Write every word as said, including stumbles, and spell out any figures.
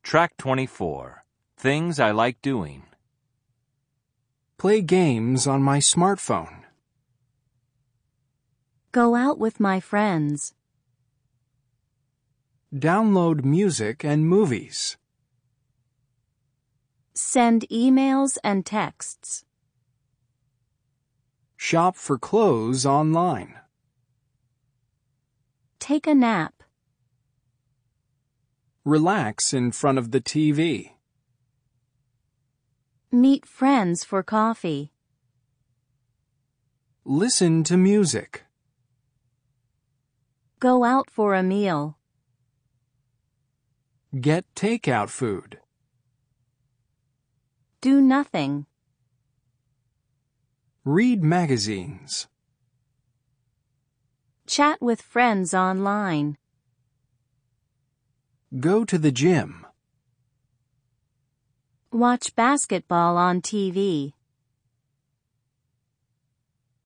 Track twenty-four. Things I like doing. Play games on my smartphone. Go out with my friends. Download music and movies. Send emails and texts. Shop for clothes online. Take a nap. Relax in front of the T V. Meet friends for coffee. Listen to music. Go out for a meal. Get takeout food. Do nothing. Read magazines. Chat with friends online. Go to the gym. Watch basketball on T V.